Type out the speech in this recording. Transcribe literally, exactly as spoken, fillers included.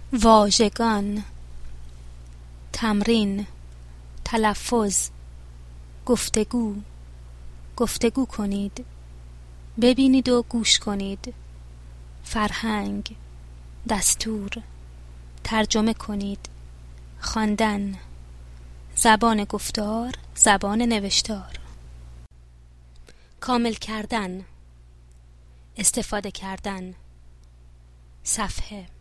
واژگان، تمرین، تلفظ، گفتگو. گفتگو کنید، ببینید و گوش کنید. فرهنگ، دستور، ترجمه کنید. خواندن، زبان گفتار، زبان نوشتار. کامل کردن، استفاده کردن. صفحه